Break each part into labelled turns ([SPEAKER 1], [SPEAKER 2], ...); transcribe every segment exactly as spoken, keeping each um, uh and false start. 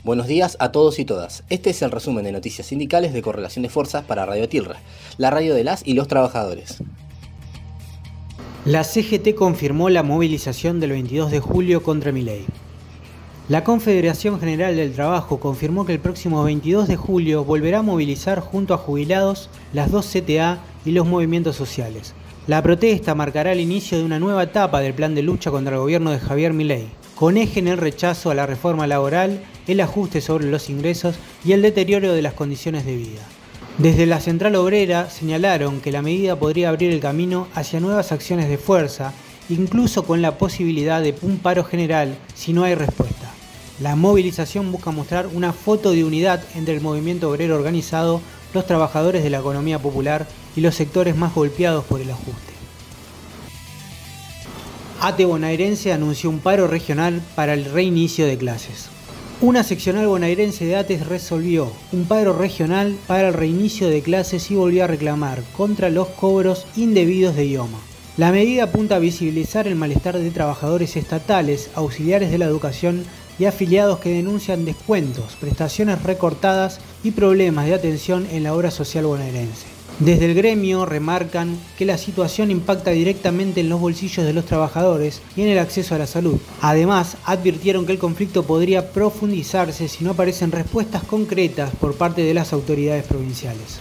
[SPEAKER 1] Buenos días a todos y todas. Este es el resumen de noticias sindicales de Correlación de Fuerzas para Radio Atilra, la radio de las y los trabajadores.
[SPEAKER 2] La C G T confirmó la movilización del veintidós de julio contra Milei. La Confederación General del Trabajo confirmó que el próximo veintidós de julio volverá a movilizar junto a jubilados, las dos C T A y los movimientos sociales. La protesta marcará el inicio de una nueva etapa del plan de lucha contra el gobierno de Javier Milei, con eje en el rechazo a la reforma laboral, el ajuste sobre los ingresos y el deterioro de las condiciones de vida. Desde la Central Obrera señalaron que la medida podría abrir el camino hacia nuevas acciones de fuerza, incluso con la posibilidad de un paro general si no hay respuesta. La movilización busca mostrar una foto de unidad entre el movimiento obrero organizado, los trabajadores de la economía popular y los sectores más golpeados por el ajuste. A T E bonaerense anunció un paro regional para el reinicio de clases. Una seccional bonaerense de A T E resolvió un paro regional para el reinicio de clases y volvió a reclamar contra los cobros indebidos de I O M A. La medida apunta a visibilizar el malestar de trabajadores estatales, auxiliares de la educación y afiliados que denuncian descuentos, prestaciones recortadas y problemas de atención en la obra social bonaerense. Desde el gremio remarcan que la situación impacta directamente en los bolsillos de los trabajadores y en el acceso a la salud. Además, advirtieron que el conflicto podría profundizarse si no aparecen respuestas concretas por parte de las autoridades provinciales.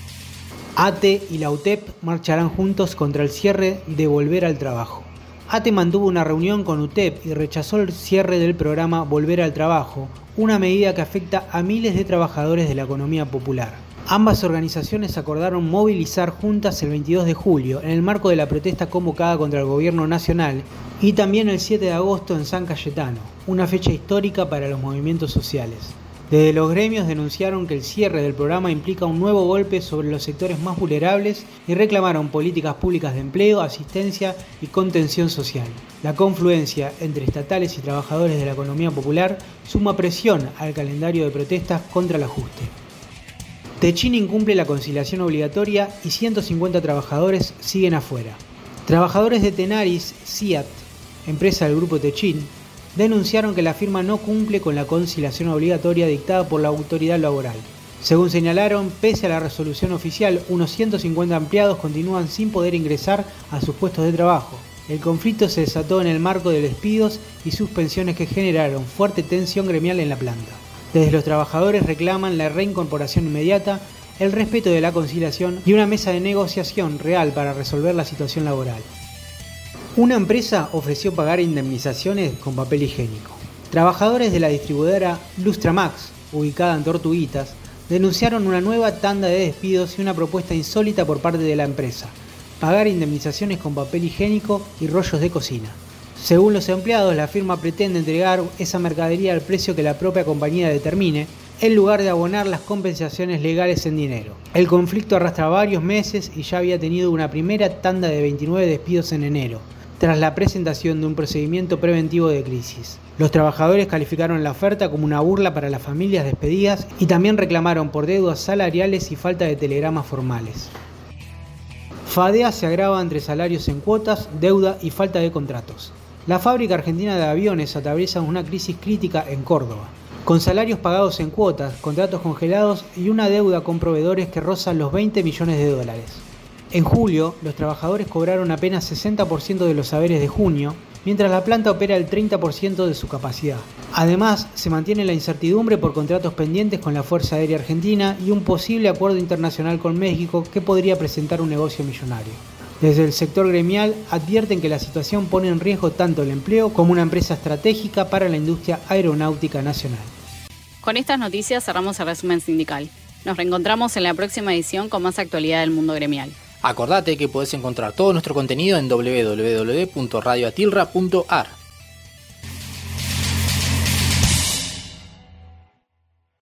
[SPEAKER 2] A T E y la U T E P marcharán juntos contra el cierre de Volver al Trabajo. A T E mantuvo una reunión con U T E P y rechazó el cierre del programa Volver al Trabajo, una medida que afecta a miles de trabajadores de la economía popular. Ambas organizaciones acordaron movilizar juntas el veintidós de julio en el marco de la protesta convocada contra el gobierno nacional y también el siete de agosto en San Cayetano, una fecha histórica para los movimientos sociales. Desde los gremios denunciaron que el cierre del programa implica un nuevo golpe sobre los sectores más vulnerables y reclamaron políticas públicas de empleo, asistencia y contención social. La confluencia entre estatales y trabajadores de la economía popular suma presión al calendario de protestas contra el ajuste. Techin incumple la conciliación obligatoria y ciento cincuenta trabajadores siguen afuera. Trabajadores de Tenaris, Ciat, empresa del grupo Techin, denunciaron que la firma no cumple con la conciliación obligatoria dictada por la autoridad laboral. Según señalaron, pese a la resolución oficial, unos ciento cincuenta empleados continúan sin poder ingresar a sus puestos de trabajo. El conflicto se desató en el marco de despidos y suspensiones que generaron fuerte tensión gremial en la planta. Desde los trabajadores reclaman la reincorporación inmediata, el respeto de la conciliación y una mesa de negociación real para resolver la situación laboral. Una empresa ofreció pagar indemnizaciones con papel higiénico. Trabajadores de la distribuidora Lustramax, ubicada en Tortuguitas, denunciaron una nueva tanda de despidos y una propuesta insólita por parte de la empresa: pagar indemnizaciones con papel higiénico y rollos de cocina. Según los empleados, la firma pretende entregar esa mercadería al precio que la propia compañía determine, en lugar de abonar las compensaciones legales en dinero. El conflicto arrastra varios meses y ya había tenido una primera tanda de veintinueve despidos en enero, tras la presentación de un procedimiento preventivo de crisis. Los trabajadores calificaron la oferta como una burla para las familias despedidas y también reclamaron por deudas salariales y falta de telegramas formales. FADEA se agrava entre salarios en cuotas, deuda y falta de contratos. La fábrica argentina de aviones atraviesa una crisis crítica en Córdoba, con salarios pagados en cuotas, contratos congelados y una deuda con proveedores que rozan los veinte millones de dólares. En julio, los trabajadores cobraron apenas sesenta por ciento de los haberes de junio, mientras la planta opera el treinta por ciento de su capacidad. Además, se mantiene la incertidumbre por contratos pendientes con la Fuerza Aérea Argentina y un posible acuerdo internacional con México que podría presentar un negocio millonario. Desde el sector gremial advierten que la situación pone en riesgo tanto el empleo como una empresa estratégica para la industria aeronáutica nacional.
[SPEAKER 3] Con estas noticias cerramos el resumen sindical. Nos reencontramos en la próxima edición con más actualidad del mundo gremial.
[SPEAKER 1] Acordate que podés encontrar todo nuestro contenido en doble u doble u doble u punto radio atilra punto a r.